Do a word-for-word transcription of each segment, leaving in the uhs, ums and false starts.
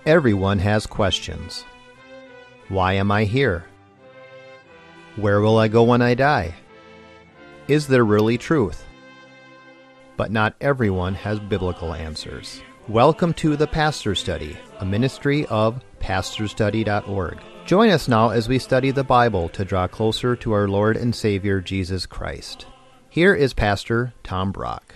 Everyone has questions. Why am I here? Where will I go when I die? Is there really truth? But not everyone has biblical answers. Welcome to the Pastor Study, a ministry of pastor study dot org. Join us now as we study the Bible to draw closer to our Lord and Savior Jesus Christ. Here is Pastor Tom Brock.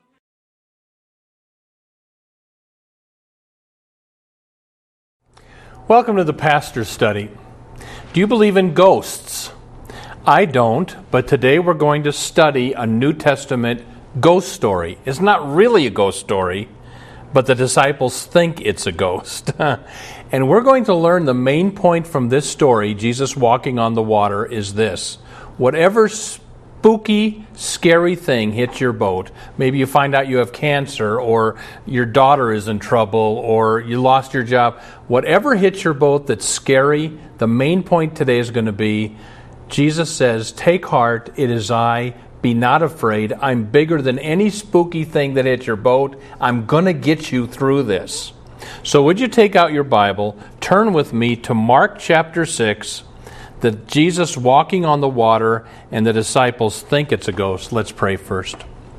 Welcome to the Pastor Study. Do you believe in ghosts? I don't, but today we're going to study a New Testament ghost story. It's not really a ghost story, but the disciples think it's a ghost. And we're going to learn the main point from this story, Jesus walking on the water, is this. Whatever spooky, scary thing hits your boat, maybe you find out you have cancer, or your daughter is in trouble, or you lost your job, whatever hits your boat that's scary, the main point today is going to be, Jesus says, take heart, it is I, be not afraid, I'm bigger than any spooky thing that hits your boat, I'm going to get you through this. So would you take out your Bible, turn with me to Mark chapter six, the Jesus walking on the water, and the disciples think it's a ghost. Let's pray first.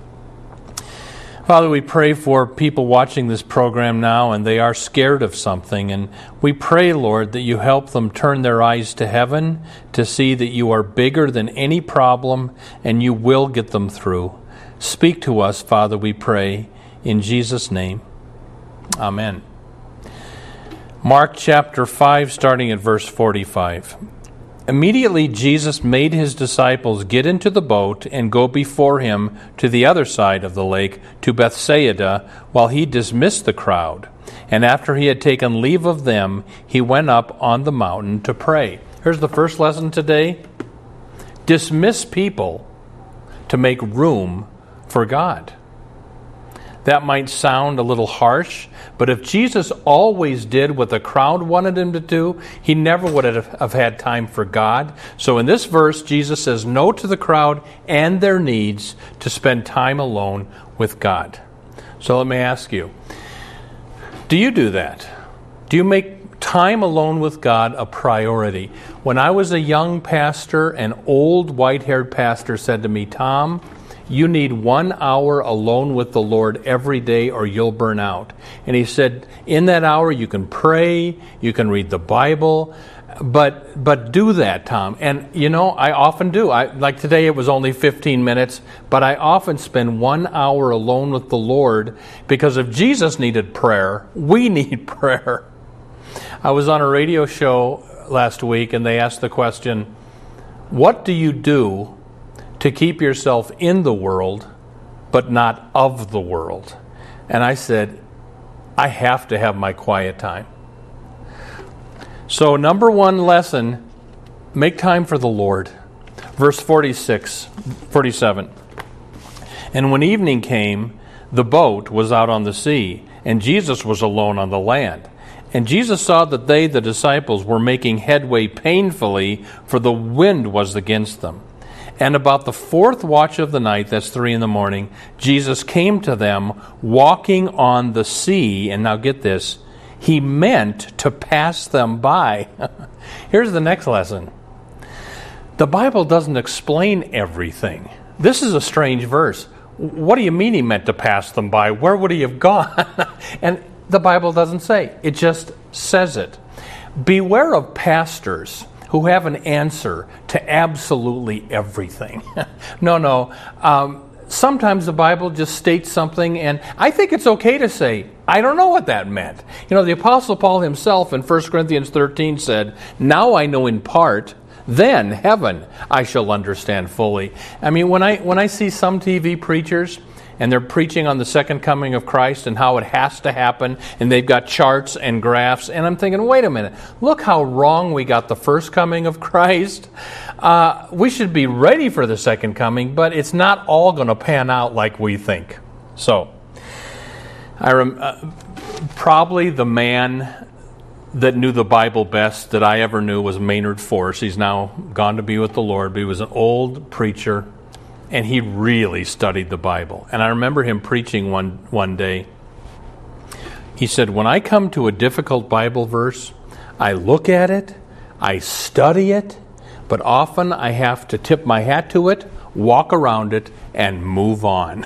Father, we pray for people watching this program now, and they are scared of something. And we pray, Lord, that you help them turn their eyes to heaven to see that you are bigger than any problem, and you will get them through. Speak to us, Father, we pray, in Jesus' name. Amen. Mark chapter five, starting at verse forty-five. Immediately Jesus made his disciples get into the boat and go before him to the other side of the lake, to Bethsaida, while he dismissed the crowd. And after he had taken leave of them, he went up on the mountain to pray. Here's the first lesson today. Dismiss people to make room for God. That might sound a little harsh, but if Jesus always did what the crowd wanted him to do, he never would have had time for God. So in this verse, Jesus says no to the crowd and their needs to spend time alone with God. So let me ask you, do you do that? Do you make time alone with God a priority? When I was a young pastor, an old white-haired pastor said to me, Tom, you need one hour alone with the Lord every day or you'll burn out. And he said, in that hour you can pray, you can read the Bible, but but do that, Tom. And you know, I often do. I like today it was only fifteen minutes, but I often spend one hour alone with the Lord, because if Jesus needed prayer, we need prayer. I was on a radio show last week and they asked the question, what do you do to keep yourself in the world, but not of the world? And I said, I have to have my quiet time. So number one lesson, make time for the Lord. Verse forty-six, forty-seven. And when evening came, the boat was out on the sea, and Jesus was alone on the land. And Jesus saw that they, the disciples, were making headway painfully, for the wind was against them. And about the fourth watch of the night, that's three in the morning, Jesus came to them walking on the sea. And now get this, he meant to pass them by. Here's the next lesson. The Bible doesn't explain everything. This is a strange verse. What do you mean he meant to pass them by? Where would he have gone? And the Bible doesn't say. It just says it. Beware of pastors who have an answer to absolutely everything. no, no. Um, sometimes the Bible just states something, and I think it's okay to say, I don't know what that meant. You know, the Apostle Paul himself in First Corinthians thirteen said, now I know in part, then heaven I shall understand fully. I mean, when I when I see some T V preachers, and they're preaching on the second coming of Christ and how it has to happen, and they've got charts and graphs, and I'm thinking, wait a minute, look how wrong we got the first coming of Christ. Uh, we should be ready for the second coming, but it's not all going to pan out like we think. So, I rem- uh, probably the man that knew the Bible best that I ever knew was Maynard Force. He's now gone to be with the Lord, but he was an old preacher, and he really studied the Bible. And I remember him preaching one one day. He said, when I come to a difficult Bible verse, I look at it, I study it, but often I have to tip my hat to it, walk around it, and move on.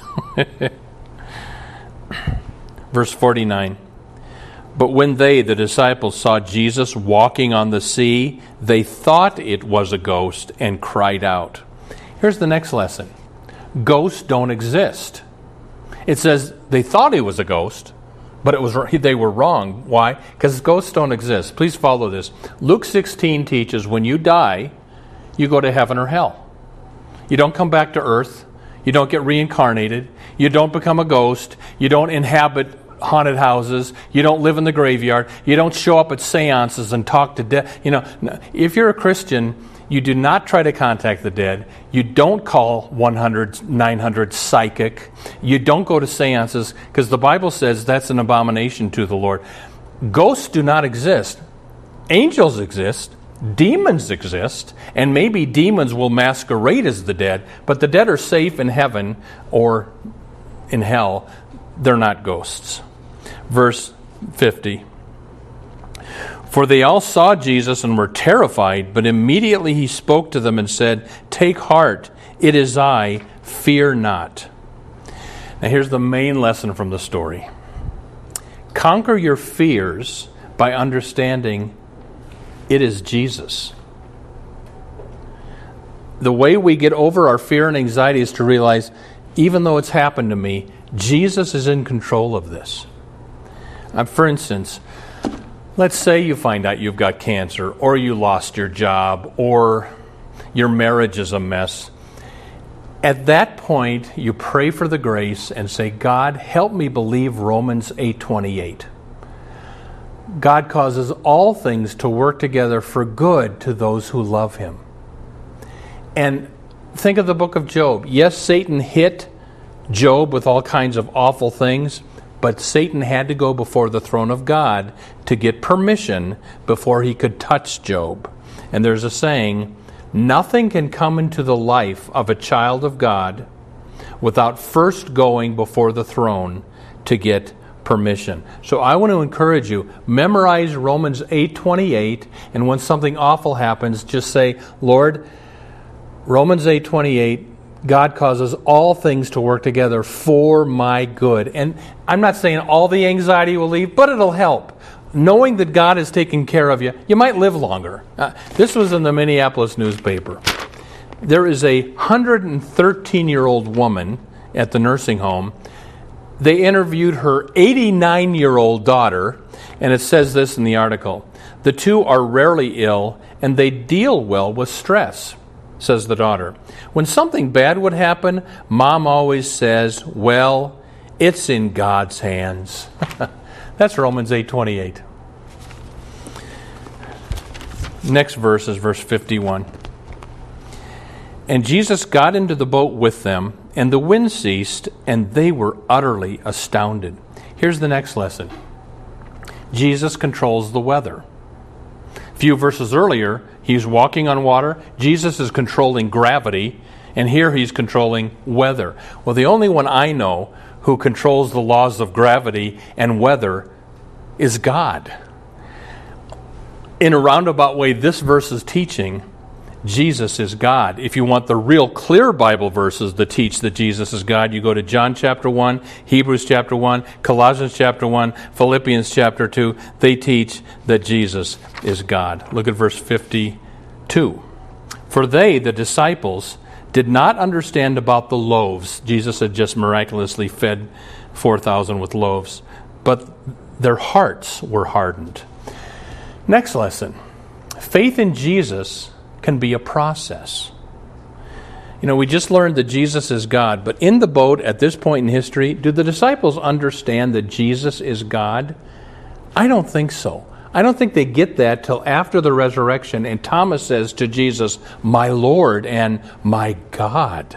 Verse forty-nine. But when they, the disciples, saw Jesus walking on the sea, they thought it was a ghost and cried out. Here's the next lesson. Ghosts don't exist. It says they thought it was a ghost, but it was they were wrong. Why? Because ghosts don't exist. Please follow this. Luke sixteen teaches when you die, you go to heaven or hell. You don't come back to earth. You don't get reincarnated. You don't become a ghost. You don't inhabit haunted houses. You don't live in the graveyard. You don't show up at seances and talk to dead. You know, if you're a Christian, you do not try to contact the dead. You don't call one hundred, nine hundred psychic. You don't go to seances because the Bible says that's an abomination to the Lord. Ghosts do not exist. Angels exist. Demons exist. And maybe demons will masquerade as the dead. But the dead are safe in heaven or in hell. They're not ghosts. Verse fifty. For they all saw Jesus and were terrified, but immediately he spoke to them and said, take heart, it is I, fear not. Now here's the main lesson from the story. Conquer your fears by understanding it is Jesus. The way we get over our fear and anxiety is to realize, even though it's happened to me, Jesus is in control of this. Uh, for instance, let's say you find out you've got cancer, or you lost your job, or your marriage is a mess. At that point, you pray for the grace and say, God, help me believe Romans eight twenty-eight. God causes all things to work together for good to those who love Him. And think of the book of Job. Yes, Satan hit Job with all kinds of awful things, but Satan had to go before the throne of God to get permission before he could touch Job. And there's a saying, nothing can come into the life of a child of God without first going before the throne to get permission. So I want to encourage you, memorize Romans eight twenty-eight, and when something awful happens, just say, Lord, Romans eight twenty-eight, God causes all things to work together for my good. And I'm not saying all the anxiety will leave, but it'll help. Knowing that God is taking care of you, you might live longer. Uh, this was in the Minneapolis newspaper. There is a one hundred thirteen-year-old woman at the nursing home. They interviewed her eighty-nine-year-old daughter, and it says this in the article. The two are rarely ill, and they deal well with stress, says the daughter. When something bad would happen, Mom always says, well, it's in God's hands. That's Romans eight twenty-eight. Next verse is verse fifty-one. And Jesus got into the boat with them, and the wind ceased, and they were utterly astounded. Here's the next lesson. Jesus controls the weather. A few verses earlier, he's walking on water. Jesus is controlling gravity, and here he's controlling weather. Well, the only one I know who controls the laws of gravity and weather is God. In a roundabout way, this verse is teaching Jesus is God. If you want the real clear Bible verses that teach that Jesus is God, you go to John chapter one, Hebrews chapter one, Colossians chapter one, Philippians chapter two. They teach that Jesus is God. Look at verse fifty-two. For they, the disciples, did not understand about the loaves. Jesus had just miraculously fed four thousand with loaves. But their hearts were hardened. Next lesson. Faith in Jesus can be a process. You know, we just learned that Jesus is God, but in the boat at this point in history, do the disciples understand that Jesus is God? I don't think so. I don't think they get that till after the resurrection, and Thomas says to Jesus, my Lord and my God.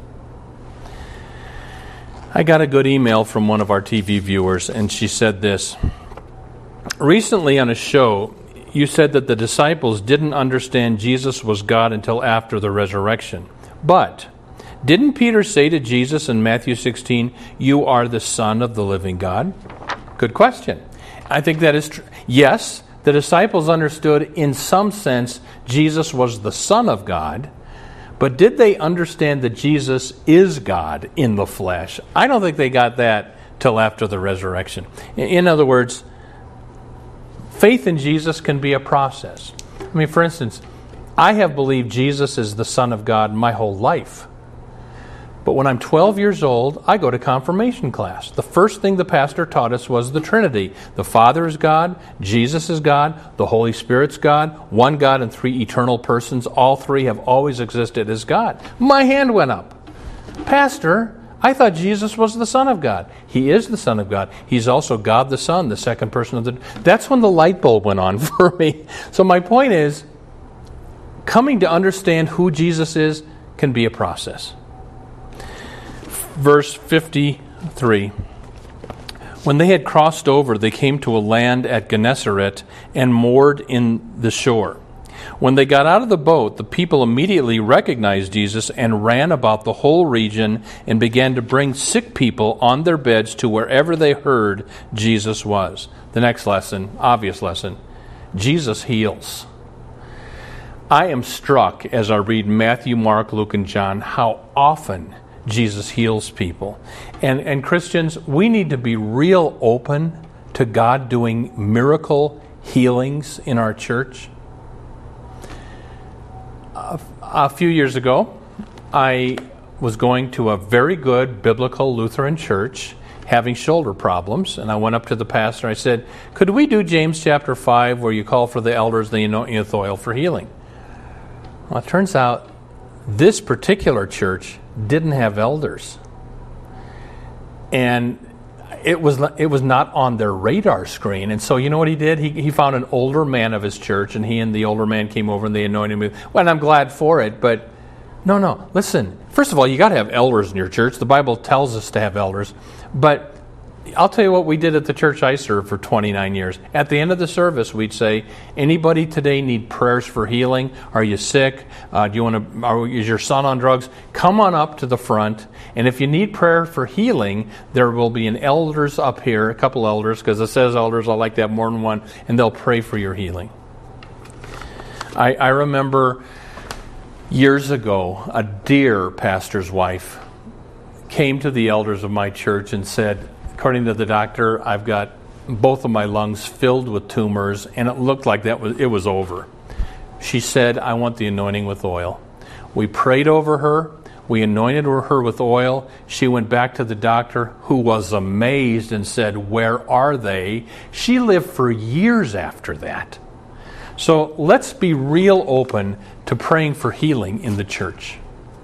I got a good email from one of our T V viewers, and she said this. Recently on a show, you said that the disciples didn't understand Jesus was God until after the resurrection. But didn't Peter say to Jesus in Matthew sixteen, you are the Son of the living God? Good question. I think that is true. Yes, the disciples understood in some sense Jesus was the Son of God, but did they understand that Jesus is God in the flesh? I don't think they got that till after the resurrection. In other words, faith in Jesus can be a process. I mean, for instance, I have believed Jesus is the Son of God my whole life. But when I'm twelve years old, I go to confirmation class. The first thing the pastor taught us was the Trinity. The Father is God, Jesus is God, the Holy Spirit's God, one God and three eternal persons. All three have always existed as God. My hand went up. Pastor, I thought Jesus was the Son of God. He is the Son of God. He's also God the Son, the second person of the... That's when the light bulb went on for me. So my point is, coming to understand who Jesus is can be a process. Verse fifty-three. When they had crossed over, they came to a land at Gennesaret and moored in the shore. When they got out of the boat, the people immediately recognized Jesus and ran about the whole region and began to bring sick people on their beds to wherever they heard Jesus was. The next lesson, obvious lesson, Jesus heals. I am struck as I read Matthew, Mark, Luke, and John how often Jesus heals people. And, and Christians, we need to be real open to God doing miracle healings in our church. A, a few years ago, I was going to a very good biblical Lutheran church having shoulder problems, and I went up to the pastor and I said, could we do James chapter five where you call for the elders and the anointing with oil for healing? Well, it turns out this particular church didn't have elders. And it was it was not on their radar screen. And so you know what he did? He he found an older man of his church, and he and the older man came over and they anointed him. Well, and I'm glad for it, but no, no. Listen, first of all, you got to have elders in your church. The Bible tells us to have elders. But I'll tell you what we did at the church I served for twenty-nine years. At the end of the service, we'd say, anybody today need prayers for healing? Are you sick? Uh, do you want to? Are, is your son on drugs? Come on up to the front. And if you need prayer for healing, there will be an elders up here, a couple elders, because it says elders. I like to have more than one, and they'll pray for your healing. I, I remember years ago, a dear pastor's wife came to the elders of my church and said, according to the doctor, I've got both of my lungs filled with tumors, and it looked like that was it was over. She said, I want the anointing with oil. We prayed over her. We anointed her with oil. She went back to the doctor, who was amazed and said, where are they? She lived for years after that. So let's be real open to praying for healing in the church.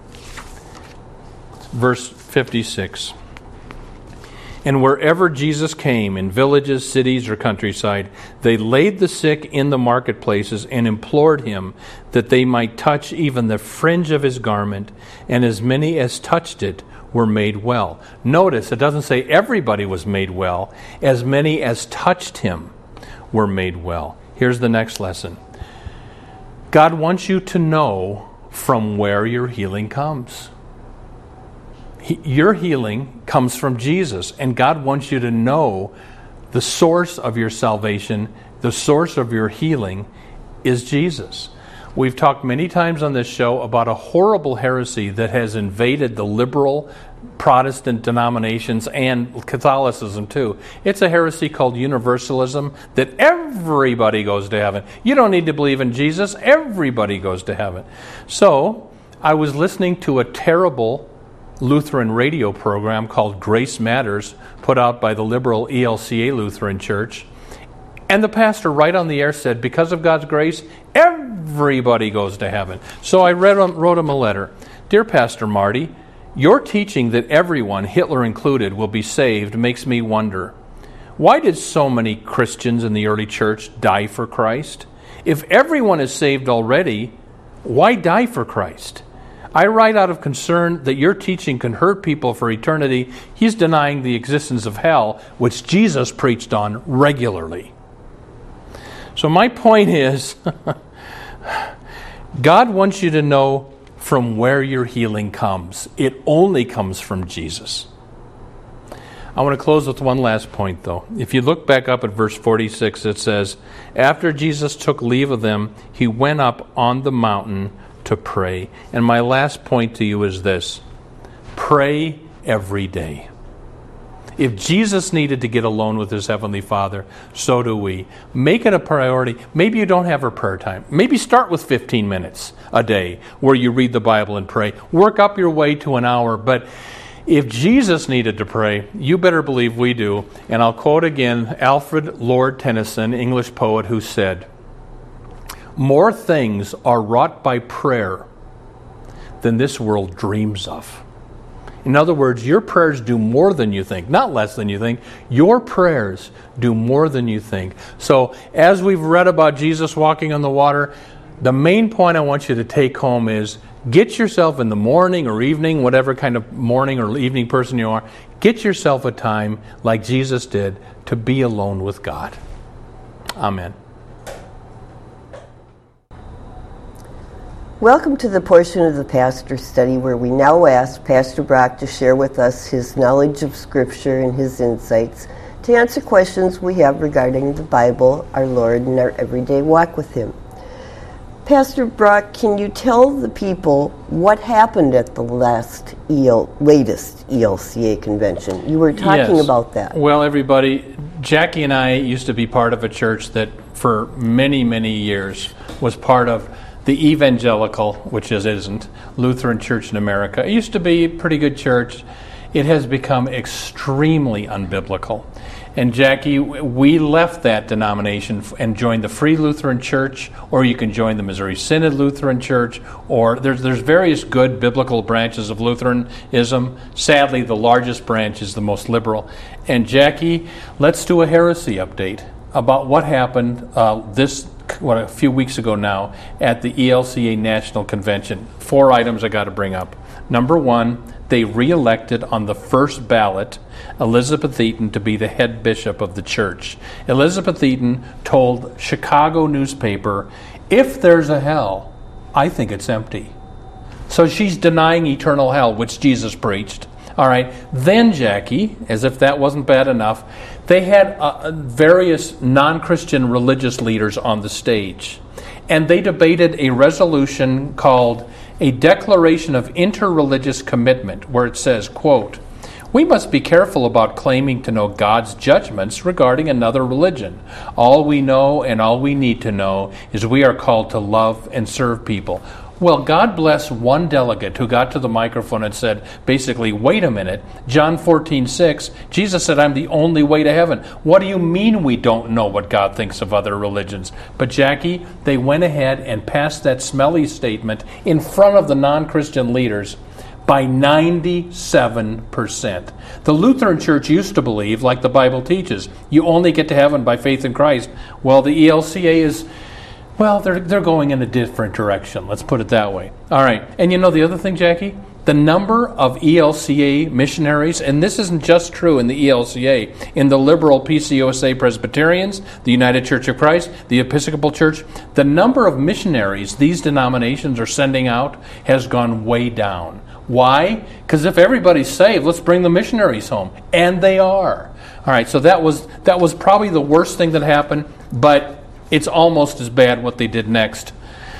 Verse fifty-six. And wherever Jesus came, in villages, cities, or countryside, they laid the sick in the marketplaces and implored him that they might touch even the fringe of his garment, and as many as touched it were made well. Notice, it doesn't say everybody was made well. As many as touched him were made well. Here's the next lesson. God wants you to know from where your healing comes. Your healing comes from Jesus, and God wants you to know the source of your salvation, the source of your healing is Jesus. We've talked many times on this show about a horrible heresy that has invaded the liberal Protestant denominations and Catholicism too. It's a heresy called universalism, that everybody goes to heaven. You don't need to believe in Jesus. Everybody goes to heaven. So I was listening to a terrible Lutheran radio program called Grace Matters, put out by the liberal E L C A Lutheran Church. And the pastor right on the air said, because of God's grace, everybody goes to heaven. So I read, wrote him a letter. Dear Pastor Marty, your teaching that everyone, Hitler included, will be saved makes me wonder, why did so many Christians in the early church die for Christ? If everyone is saved already, why die for Christ? I write out of concern that your teaching can hurt people for eternity. He's denying the existence of hell, which Jesus preached on regularly. So my point is, God wants you to know from where your healing comes. It only comes from Jesus. I want to close with one last point, though. If you look back up at verse forty-six, it says, after Jesus took leave of them, he went up on the mountain to pray. And my last point to you is this: pray every day. If Jesus needed to get alone with his Heavenly Father, so do we. Make it a priority. Maybe you don't have a prayer time. Maybe start with fifteen minutes a day where you read the Bible and pray. Work up your way to an hour. But if Jesus needed to pray, you better believe we do. And I'll quote again Alfred Lord Tennyson, English poet, who said, more things are wrought by prayer than this world dreams of. In other words, your prayers do more than you think, not less than you think. Your prayers do more than you think. So as we've read about Jesus walking on the water, the main point I want you to take home is get yourself in the morning or evening, whatever kind of morning or evening person you are, get yourself a time like Jesus did to be alone with God. Amen. Welcome to the portion of the Pastor Study where we now ask Pastor Brock to share with us his knowledge of Scripture and his insights to answer questions we have regarding the Bible, our Lord, and our everyday walk with Him. Pastor Brock, can you tell the people what happened at the last E L, latest E L C A convention? You were talking yes. about that. Well, everybody, Jackie and I used to be part of a church that for many, many years was part of the evangelical, which is isn't, Lutheran Church in America. It used to be a pretty good church. It has become extremely unbiblical. And Jackie, we left that denomination and joined the Free Lutheran Church, or you can join the Missouri Synod Lutheran Church, or there's there's various good biblical branches of Lutheranism. Sadly, the largest branch is the most liberal. And Jackie, let's do a heresy update about what happened uh, this what a few weeks ago now at the E L C A National Convention. Four items I got to bring up. Number one, they re-elected on the first ballot Elizabeth Eaton to be the head bishop of the church. Elizabeth Eaton told Chicago newspaper, if there's a hell, I think it's empty. So she's denying eternal hell, which Jesus preached. All right. Then, Jackie, as if that wasn't bad enough, they had uh, various non-Christian religious leaders on the stage. And they debated a resolution called a Declaration of Interreligious Commitment, where it says, quote, we must be careful about claiming to know God's judgments regarding another religion. All we know and all we need to know is we are called to love and serve people. Well, God bless one delegate who got to the microphone and said, basically, wait a minute, John fourteen six, Jesus said, I'm the only way to heaven. What do you mean we don't know what God thinks of other religions? But Jackie, they went ahead and passed that smelly statement in front of the non-Christian leaders by ninety-seven percent. The Lutheran Church used to believe, like the Bible teaches, you only get to heaven by faith in Christ. Well, the E L C A is... Well, they're they're going in a different direction. Let's put it that way. All right. And you know the other thing, Jackie? The number of E L C A missionaries, and this isn't just true in the E L C A, in the liberal P C O S A Presbyterians, the United Church of Christ, the Episcopal Church, the number of missionaries these denominations are sending out has gone way down. Why? Because if everybody's saved, let's bring the missionaries home. And they are. All right. So that was that was probably the worst thing that happened, but it's almost as bad what they did next.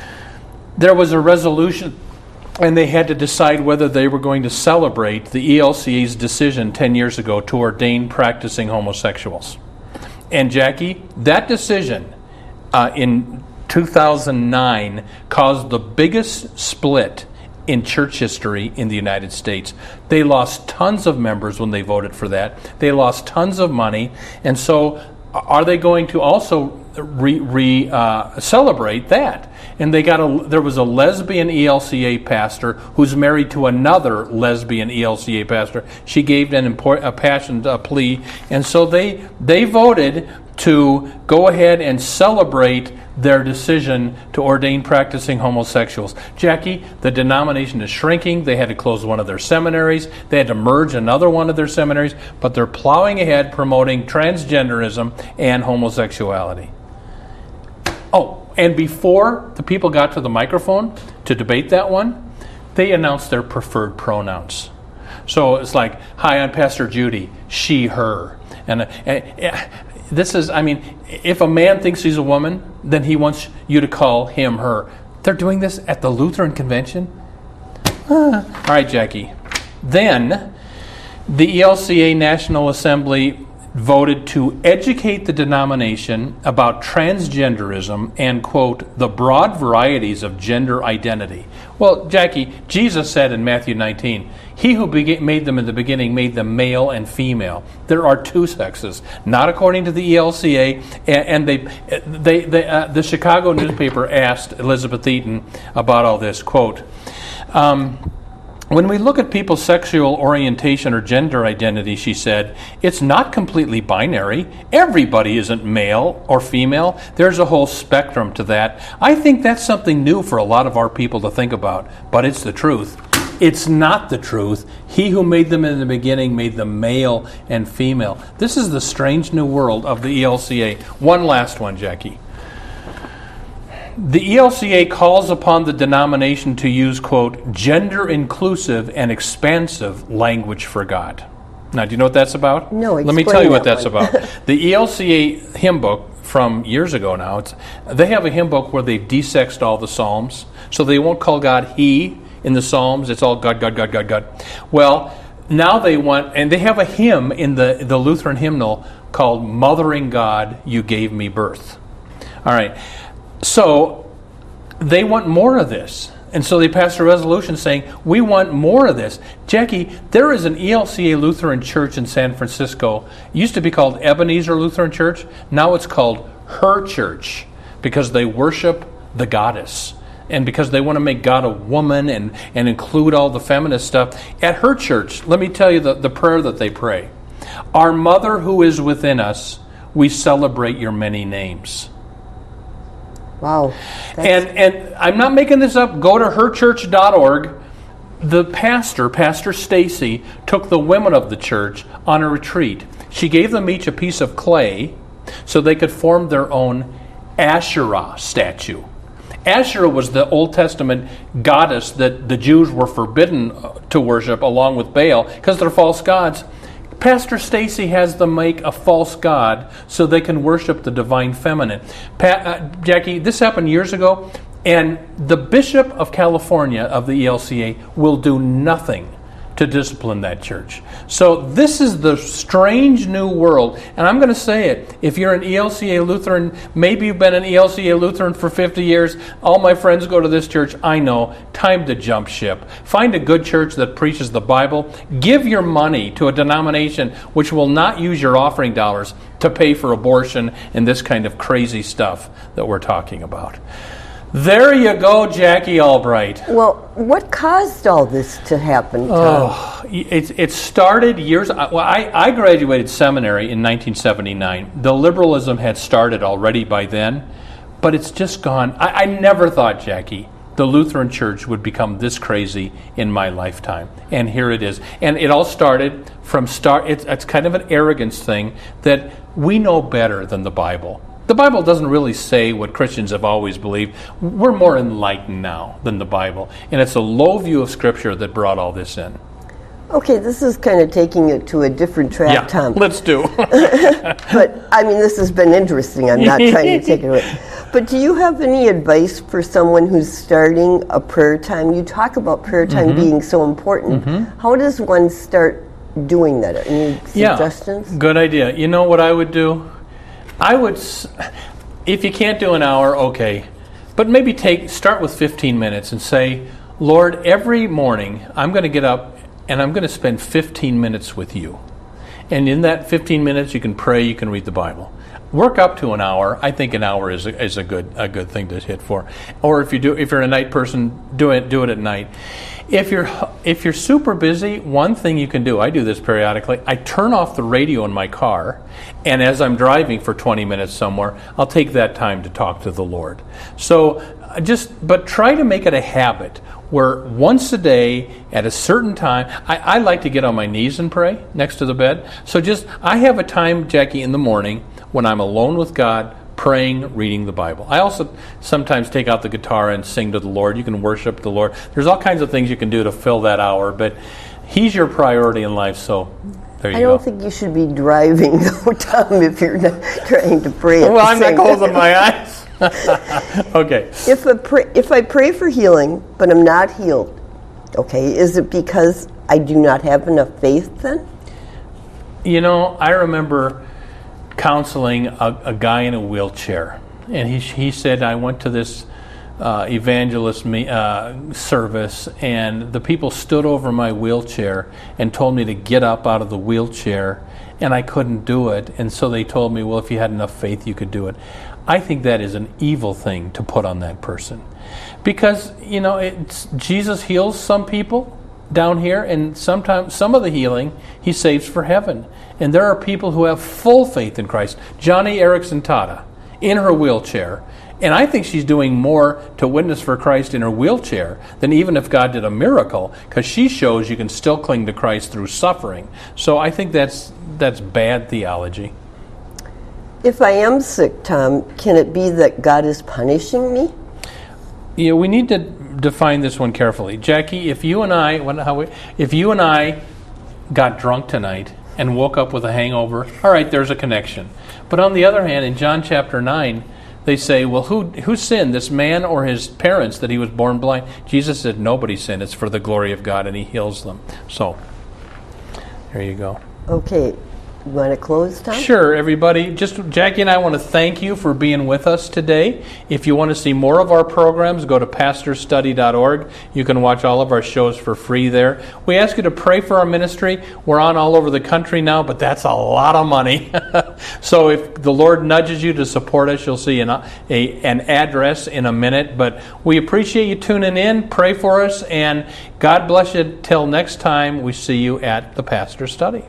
There was a resolution, and they had to decide whether they were going to celebrate the E L C A's decision ten years ago to ordain practicing homosexuals. And Jackie, that decision uh, in two thousand nine caused the biggest split in church history in the United States. They lost tons of members when they voted for that. They lost tons of money. And so are they going to also re, re uh, celebrate that? And they got a there was a lesbian E L C A pastor who's married to another lesbian E L C A pastor. She gave an import, a passionate uh, plea, and so they they voted to go ahead and celebrate their decision to ordain practicing homosexuals. Jackie, the denomination is shrinking. They had to close one of their seminaries. They had to merge another one of their seminaries, but they're plowing ahead promoting transgenderism and homosexuality. Oh, and before the people got to the microphone to debate that one, they announced their preferred pronouns. So it's like, hi, I'm Pastor Judy, she, her. And, uh, and this is, I mean, if a man thinks he's a woman, then he wants you to call him, her. They're doing this at the Lutheran Convention? Ah. All right, Jackie. Then, the E L C A National Assembly voted to educate the denomination about transgenderism and, quote, the broad varieties of gender identity. Well, Jackie, Jesus said in Matthew nineteen, he who bega- made them in the beginning made them male and female. There are two sexes, not according to the E L C A. And, and they, they, they, uh, the Chicago newspaper asked Elizabeth Eaton about all this, quote, um, when we look at people's sexual orientation or gender identity, she said, it's not completely binary. Everybody isn't male or female. There's a whole spectrum to that. I think that's something new for a lot of our people to think about, but it's the truth. It's not the truth. He who made them in the beginning made them male and female. This is the strange new world of the E L C A. One last one, Jackie. The E L C A calls upon the denomination to use, quote, gender-inclusive and expansive language for God. Now, do you know what that's about? No, Let me tell you what that's one. about. The E L C A hymn book from years ago now, it's, they have a hymn book where they've desexed all the Psalms, so they won't call God He in the Psalms. It's all God, God, God, God, God. Well, now they want, and they have a hymn in the, the Lutheran hymnal called Mothering God, You Gave Me Birth. All right. So they want more of this. And so they passed a resolution saying, we want more of this. Jackie, there is an E L C A Lutheran church in San Francisco. It used to be called Ebenezer Lutheran Church. Now it's called Her Church because they worship the goddess. And because they want to make God a woman and, and include all the feminist stuff. At Her Church, let me tell you the, the prayer that they pray. Our Mother who is within us, we celebrate your many names. Wow. And and I'm not making this up. Go to her church dot org. The pastor, Pastor Stacy, took the women of the church on a retreat. She gave them each a piece of clay so they could form their own Asherah statue. Asherah was the Old Testament goddess that the Jews were forbidden to worship along with Baal because they're false gods. Pastor Stacy has them make a false god so they can worship the divine feminine. Pat, uh, Jackie, this happened years ago, and the Bishop of California of the E L C A will do nothing to discipline that church. So this is the strange new world, and I'm going to say it. If you're an E L C A Lutheran, maybe you've been an E L C A Lutheran for fifty years, all my friends go to this church, I know, time to jump ship. Find a good church that preaches the Bible. Give your money to a denomination which will not use your offering dollars to pay for abortion and this kind of crazy stuff that we're talking about. There you go, Jackie Albright. Well, what caused all this to happen, Tom? Oh, it, it started years... Well, I, I graduated seminary in nineteen seventy-nine. The liberalism had started already by then, but it's just gone. I, I never thought, Jackie, the Lutheran Church would become this crazy in my lifetime. And here it is. And it all started from... start. It's, it's kind of an arrogance thing that we know better than the Bible. The Bible doesn't really say what Christians have always believed. We're more enlightened now than the Bible. And it's a low view of Scripture that brought all this in. Okay, this is kind of taking it to a different track, yeah, Tom. let's do. But, I mean, this has been interesting. I'm not trying to take it away. But do you have any advice for someone who's starting a prayer time? You talk about prayer time mm-hmm. being so important. Mm-hmm. How does one start doing that? Any suggestions? Yeah, good idea. You know what I would do? I would, if you can't do an hour, okay, but maybe take start with fifteen minutes and say, Lord, every morning I'm going to get up and I'm going to spend fifteen minutes with you. And in that fifteen minutes, you can pray, you can read the Bible. Work up to an hour. I think an hour is a, is a good a good thing to hit for. Or if you do, if you're a night person, do it do it at night. If you're if you're super busy, one thing you can do, I do this periodically, I turn off the radio in my car, and as I'm driving for twenty minutes somewhere, I'll take that time to talk to the Lord. So just, but try to make it a habit where once a day at a certain time, I, I like to get on my knees and pray next to the bed. So just, I have a time, Jackie, in the morning when I'm alone with God, praying, reading the Bible. I also sometimes take out the guitar and sing to the Lord. You can worship the Lord. There's all kinds of things you can do to fill that hour, but He's your priority in life, so there you I go. don't think you should be driving, though, Tom, if you're not trying to pray at Well, the I'm not same closing time. my eyes. Okay. If, a pray, if I pray for healing, but I'm not healed, okay, is it because I do not have enough faith then? You know, I remember counseling a, a guy in a wheelchair, and he he said, I went to this uh, evangelist me, uh, service, and the people stood over my wheelchair and told me to get up out of the wheelchair, and I couldn't do it, and so they told me, well, if you had enough faith, you could do it. I think that is an evil thing to put on that person, because, you know, it's, Jesus heals some people down here, and sometimes some of the healing he saves for heaven. And there are people who have full faith in Christ. Johnny Erickson Tata, in her wheelchair, and I think she's doing more to witness for Christ in her wheelchair than even if God did a miracle, because she shows you can still cling to Christ through suffering. So I think that's that's bad theology. If I am sick, Tom, can it be that God is punishing me? Yeah, we need to define this one carefully. Jackie, if you and I, what, how we, if you and I got drunk tonight and woke up with a hangover, all right, there's a connection. But on the other hand, in John chapter nine, they say, well, who who sinned, this man or his parents, that he was born blind? Jesus said, nobody sinned. It's for the glory of God, and he heals them. So, there you go. Okay. You want to close, Tom? Sure, everybody. Just Jackie and I want to thank you for being with us today. If you want to see more of our programs, go to pastor study dot org. You can watch all of our shows for free there. We ask you to pray for our ministry. We're on all over the country now, but that's a lot of money. So if the Lord nudges you to support us, you'll see an, a, an address in a minute. But we appreciate you tuning in. Pray for us, and God bless you. Till next time, we see you at the Pastor Study.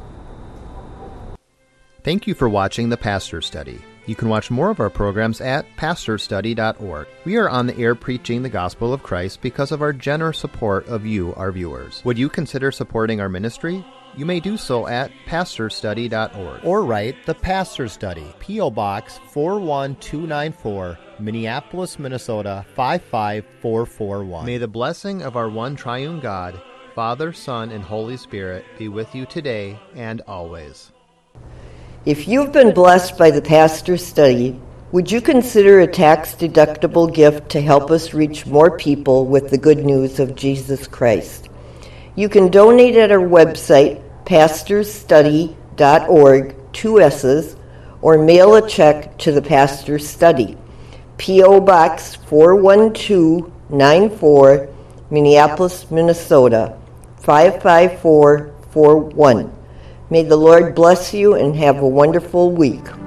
Thank you for watching The Pastor Study. You can watch more of our programs at pastor study dot org. We are on the air preaching the gospel of Christ because of our generous support of you, our viewers. Would you consider supporting our ministry? You may do so at pastor study dot org. Or write The Pastor Study, P O. Box four one two nine four, Minneapolis, Minnesota five five four four one. May the blessing of our one triune God, Father, Son, and Holy Spirit be with you today and always. If you've been blessed by the Pastor Study, would you consider a tax-deductible gift to help us reach more people with the good news of Jesus Christ? You can donate at our website, pastor study dot org, two S's, or mail a check to the Pastor Study, P O. Box four one two nine four, Minneapolis, Minnesota five five four four one. May the Lord bless you and have a wonderful week.